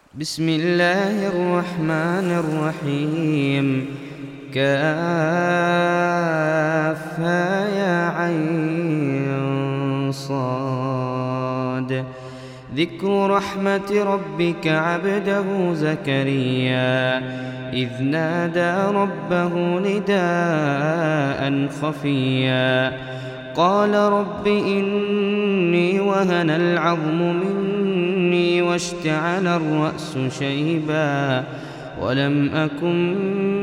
بسم الله الرحمن الرحيم. كافها يا عين صاد. ذكر رحمة ربك عبده زكريا إذ نادى ربه نداء خفيا قال رب إني وهن العظم مني واشتعل الرأس شيبا ولم أكن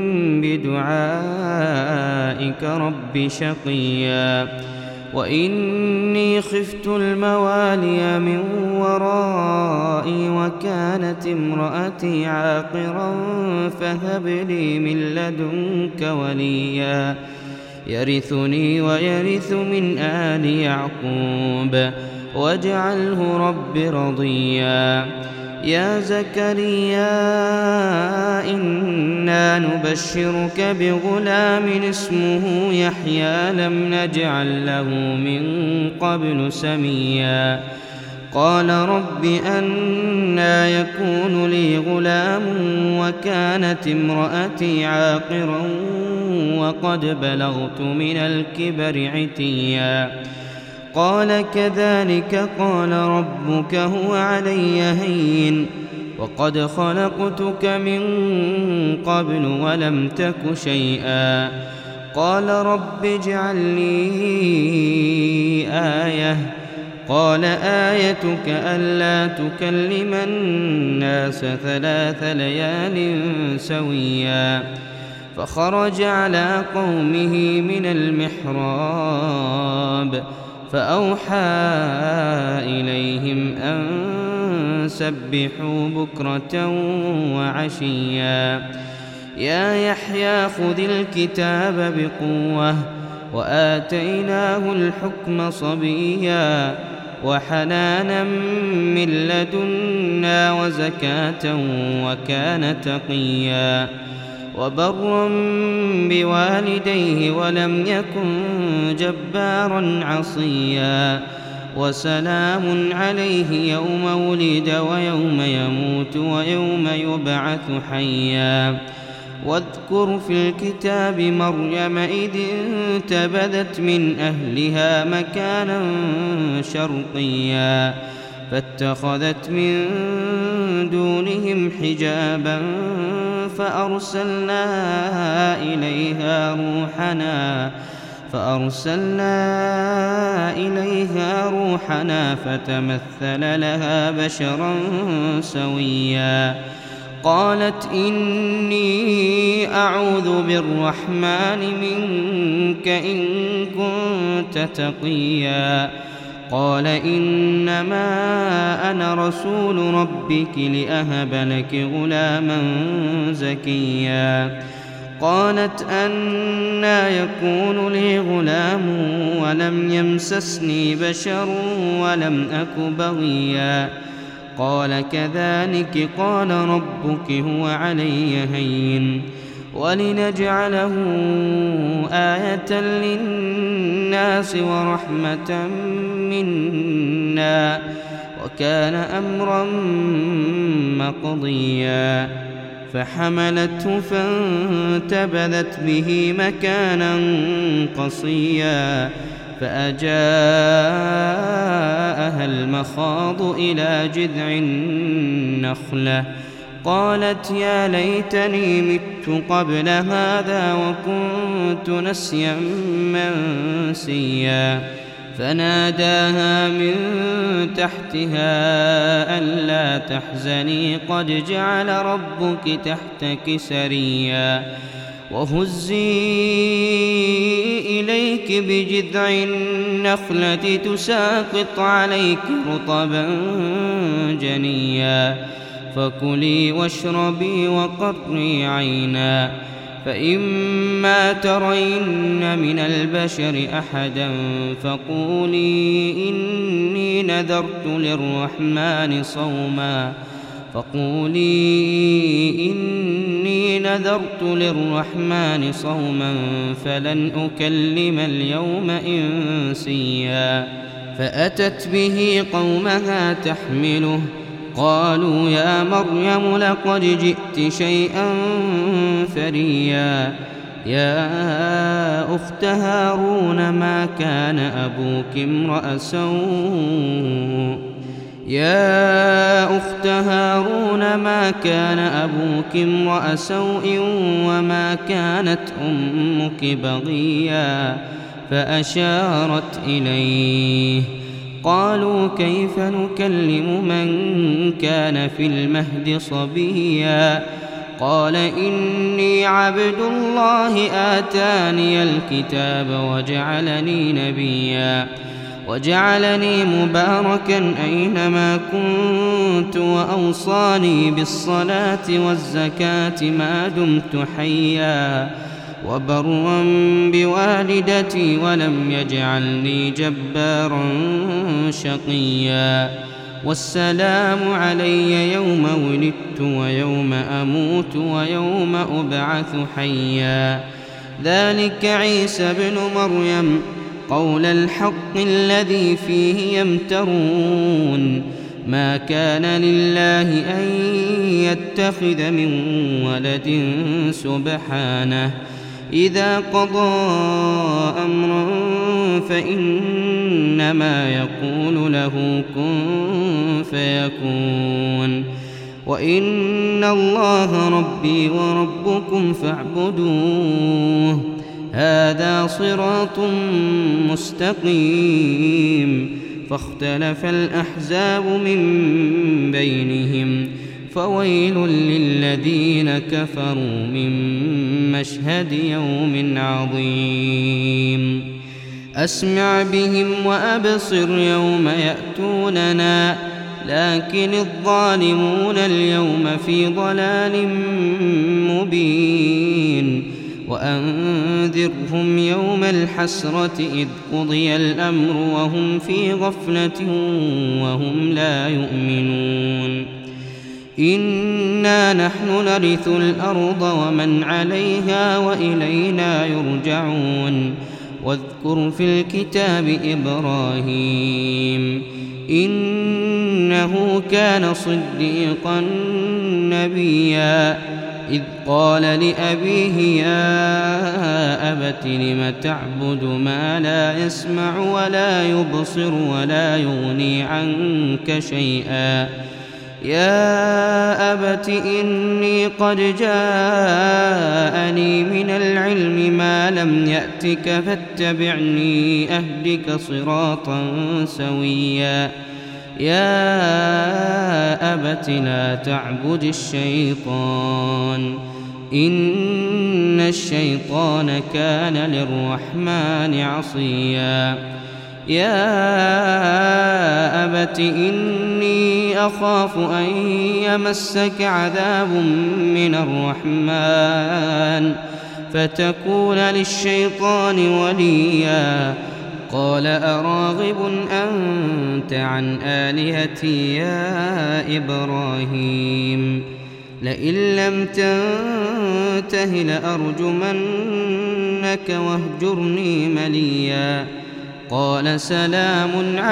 بدعائك رب شقيا وإني خفت الموالي من ورائي وكانت امرأتي عاقرا فهب لي من لدنك وليا يرثني ويرث من آل يعقوب واجعله رب رضيا. يا زكريا إنا نبشرك بغلام اسمه يحيى لم نجعل له من قبل سميا قال رب أنى يكون لي غلام وكانت امرأتي عاقرا وقد بلغت من الكبر عتيا قال كذلك قال ربك هو علي هين وقد خلقتك من قبل ولم تك شيئا قال رب اجعل لي آية قال آيتك ألا تكلم الناس 3 ليال سويا فخرج على قومه من المحراب فأوحى إليهم أن سبحوا بكرة وعشيا يا يحيى خذ الكتاب بقوة وآتيناه الحكم صبيا وحنانا من لدنا وزكاة وكان تقيا وبرا بوالديه ولم يكن جبارا عصيا وسلام عليه يوم ولد ويوم يموت ويوم يبعث حيا واذكر في الكتاب مريم إذ انتبذت من أهلها مكانا شرقيا فاتخذت من دونهم حجابا فأرسلنا إليها روحنا فتمثل لها بشرا سويا قالت إني أعوذ بالرحمن منك إن كنت تقيا قال إنما أنا رسول ربك لأهب لك غلاما زكيا قالت أنى يكون لي غلام ولم يمسسني بشر ولم أك بغيا قال كذلك قال ربك هو علي هين ولنجعله آية للناس ورحمة منا وكان أمرا مقضيا فحملته فانتبذت به مكانا قصيا فأجاءها المخاض إلى جذع النخلة قالت يا ليتني مت قبل هذا وكنت نسيا منسيا فناداها من تحتها ألا تحزني قد جعل ربك تحتك سريا وهزي إليك بجذع النخلة تساقط عليك رطبا جنيا فكلي واشربي وقري عينا فإما ترين من البشر أحدا فقولي إني نذرت للرحمن صوما فلن أكلم اليوم إنسيا فأتت به قومها تحمله قالوا يا مريم لقد جئت شيئا فريا يا أخت هارون ما كان أبوك امرأ سوء وما كانت أمك بغيا فأشارت إليه. قالوا كيف نكلم من كان في المهد صبيا قال إني عبد الله آتاني الكتاب وجعلني نبيا وجعلني مباركا أينما كنت وأوصاني بالصلاة والزكاة ما دمت حيا وبرا بوالدتي ولم يجعلني جبارا شقيا والسلام علي يوم ولدت ويوم أموت ويوم أبعث حيا ذلك عيسى بن مريم قول الحق الذي فيه يمترون ما كان لله أن يتخذ من ولد سبحانه إذا قضى أمرا فإنما يقول له كن فيكون وإن الله ربي وربكم فاعبدوه هذا صراط مستقيم. فاختلف الأحزاب من بينهم فويل للذين كفروا من مشهد يوم عظيم. أسمع بهم وأبصر يوم يأتوننا لكن الظالمون اليوم في ضلال مبين. وأنذرهم يوم الحسرة إذ قضي الأمر وهم في غفلة وهم لا يؤمنون. إنا نحن نرث الأرض ومن عليها وإلينا يرجعون. واذكر في الكتاب إبراهيم إنه كان صديقا نبيا إذ قال لأبيه يا أبت لم تعبد ما لا يسمع ولا يبصر ولا يغني عنك شيئا يا أبت إني قد جاءني من العلم ما لم يأتك فاتبعني أهدك صراطا سويا يا أبت لا تعبد الشيطان إن الشيطان كان للرحمن عصيا يا أبت إني أخاف أن يمسك عذاب من الرحمن فتكون للشيطان وليا قال أراغب أنت عن آلهتي يا إبراهيم لئن لم تنته لأرجمنك واهجرني مليا قال سلام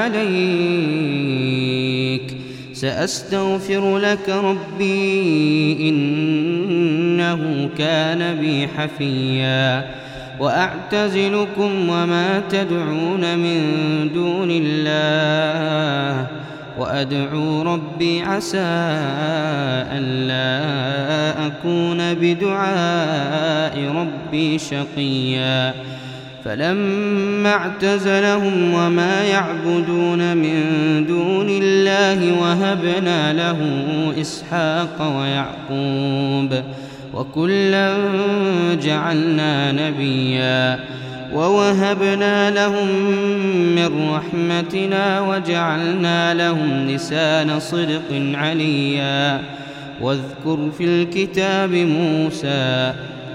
عليك سأستغفر لك ربي إنه كان بي حفيا وأعتزلكم وما تدعون من دون الله وأدعو ربي عسى ألا أكون بدعاء ربي شقيا فلما اعتزلهم وما يعبدون من دون الله وهبنا له إسحاق ويعقوب وكلا جعلنا نبيا ووهبنا لهم من رحمتنا وجعلنا لهم لسان صدق عليا واذكر في الكتاب موسى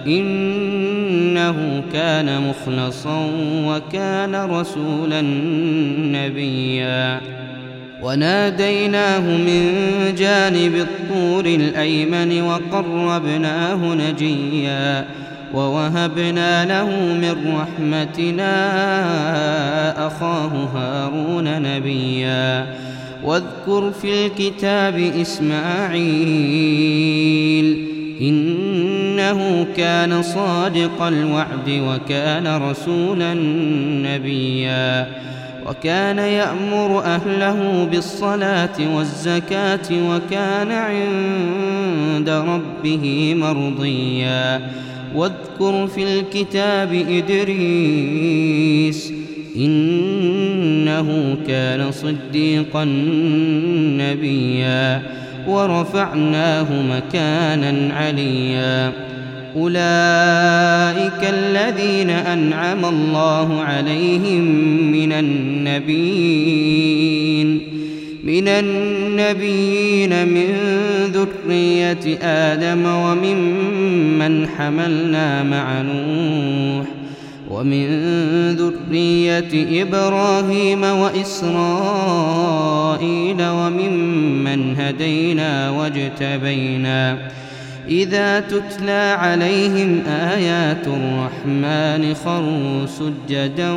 إنه كان مخلصا وكان رسولا نبيا وناديناه من جانب الطور الأيمن وقربناه نجيا ووهبنا له من رحمتنا أخاه هارون نبيا واذكر في الكتاب إسماعيل إنه كان صادق الوعد وكان رسولا نبيا وكان يأمر أهله بالصلاة والزكاة وكان عند ربه مرضيا واذكر في الكتاب إدريس إنه كان صديقا نبيا ورفعناه مكانا عليا أولئك الذين أنعم الله عليهم من النبيين من ذرية آدم وممن حملنا مع نوح ومن ذرية إبراهيم وإسرائيل وممن هدينا واجتبينا إذا تتلى عليهم آيات الرحمن خروا سجدا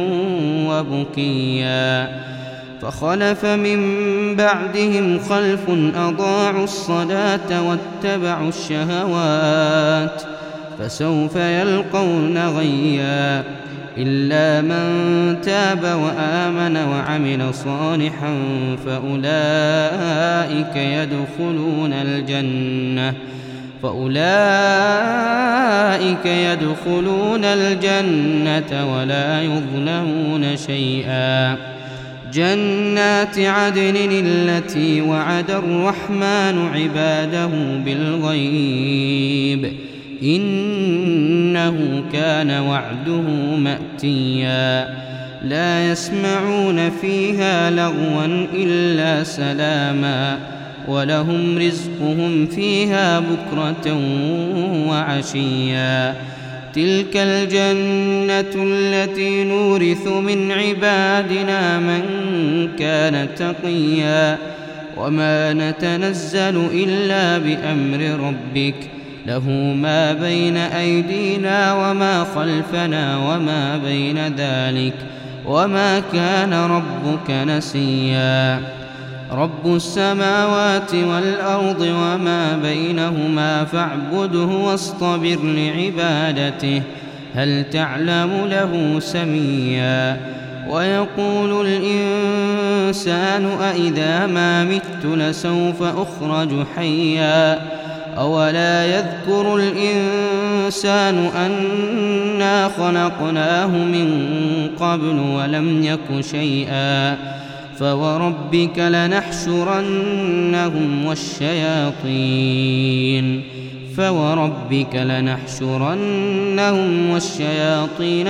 وبكيا فخلف من بعدهم خلف أضاعوا الصلاة واتبعوا الشهوات فسوف يلقون غيا إلا من تاب وآمن وعمل صالحا فأولئك يدخلون الجنة ولا يظلمون شيئا جنات عدن التي وعد الرحمن عباده بالغيب إنه كان وعده مأتيا لا يسمعون فيها لغوا إلا سلاما ولهم رزقهم فيها بكرة وعشيا تلك الجنة التي نورث من عبادنا من كان تقيا وما نتنزل إلا بأمر ربك له ما بين أيدينا وما خلفنا وما بين ذلك وما كان ربك نسيا رب السماوات والأرض وما بينهما فاعبده واصطبر لعبادته هل تعلم له سميا ويقول الإنسان أإذا ما مت لسوف أخرج حيا أولا يذكر الإنسان أنا خلقناه من قبل ولم يك شيئا فوربك لنحشرنهم والشياطين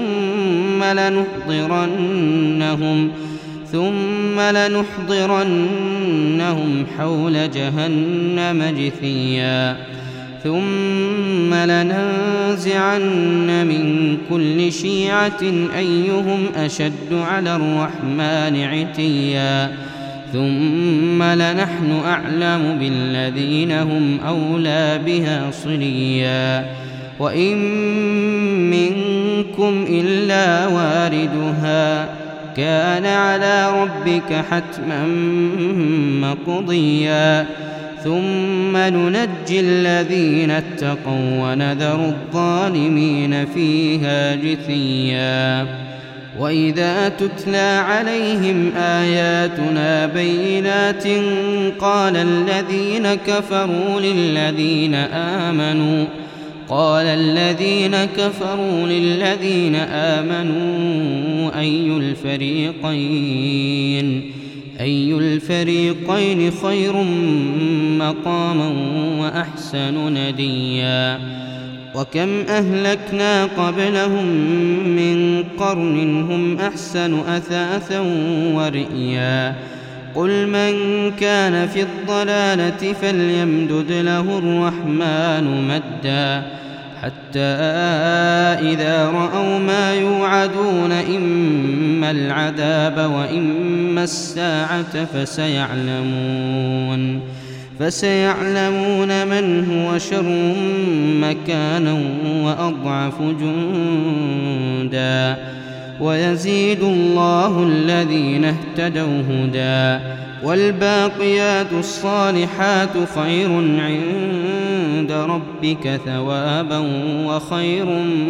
ثم لنحضرنهم حول جهنم جثيا ثم لننزعن من كل شيعة أيهم أشد على الرحمن عتيا ثم لنحن أعلم بالذين هم أولى بها صليا وإن منكم إلا واردها كان على ربك حتما مقضيا ثم ننجي الذين اتقوا ونذر الظالمين فيها جثيا وإذا تتلى عليهم آياتنا بينات قال الذين كفروا للذين آمنوا أي الفريقين خير مقاما وأحسن نديا وكم أهلكنا قبلهم من قرن هم أحسن أثاثا ورئيا قل من كان في الضلالة فليمدد له الرحمن مدا حتى إذا رأوا ما يوعدون إما العذاب وإما الساعة فسيعلمون من هو شر مكانا وأضعف جندا ويزيد الله الذين اهتدوا هدى والباقيات الصالحات خير عند ربك ثوابا وخير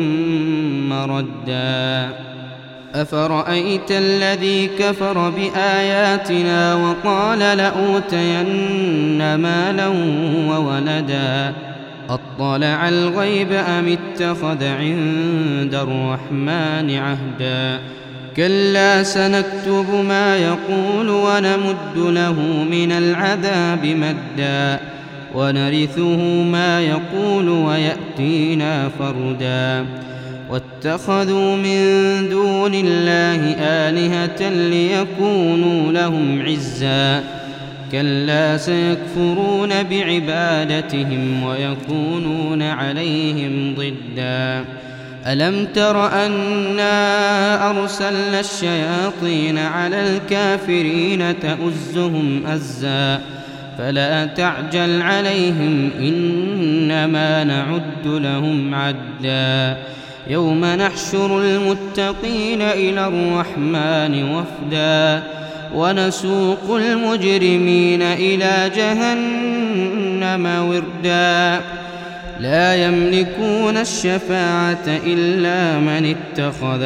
مردا أفرأيت الذي كفر بآياتنا وقال لأوتين مالا وولدا أطلع الغيب أم اتخذ عند الرحمن عهدا كلا سنكتب ما يقول ونمد له من العذاب مدا ونرثه ما يقول ويأتينا فردا واتخذوا من دون الله آلهة ليكونوا لهم عزا كلا سيكفرون بعبادتهم ويكونون عليهم ضدا ألم تر أنا أرسلنا الشياطين على الكافرين تؤزهم أزا فلا تعجل عليهم إنما نعد لهم عدا يوم نحشر المتقين إلى الرحمن وفدا ونسوق المجرمين إلى جهنم وردا لا يملكون الشفاعة إلا من اتخذ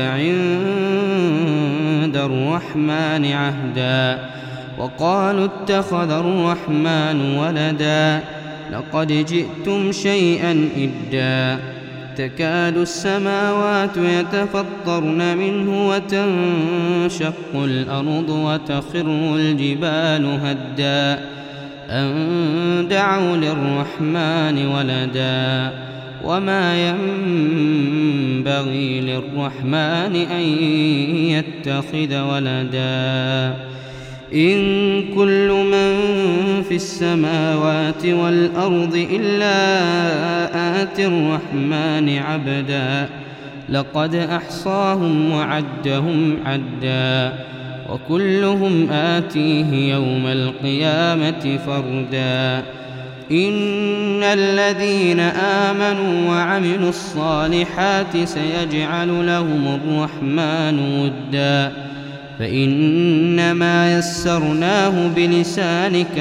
عند الرحمن عهدا وقالوا اتخذ الرحمن ولدا لقد جئتم شيئا إدا تكاد السماوات يتفطرن منه وتنشق الأرض وتخر الجبال هدا أن دعوا للرحمن ولدا وما ينبغي للرحمن أن يتخذ ولدا إن كل من في السماوات والأرض إلا آتي الرحمن عبدا لقد أحصاهم وعدهم عدا وكلهم آتيه يوم القيامة فردا إن الذين آمنوا وعملوا الصالحات سيجعل لهم الرحمن ودا فإنما يسرناه بلسانك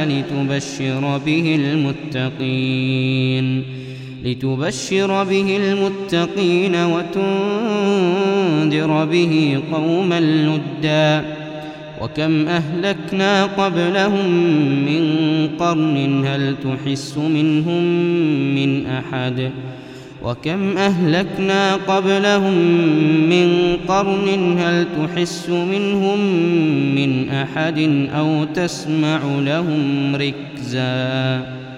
لتبشر به المتقين وتنذر به قوما لدا وكم أهلكنا قبلهم من قرن هل تحس منهم من أحد أو تسمع لهم ركزا